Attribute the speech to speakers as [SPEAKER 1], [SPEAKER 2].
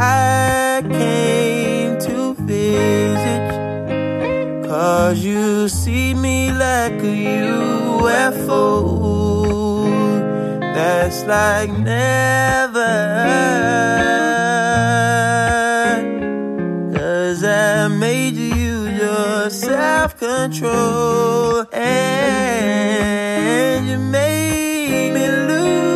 [SPEAKER 1] I came to visit, 'cause you see me like a UFO. That's like never, 'cause I made you use your self-control, and you made me lose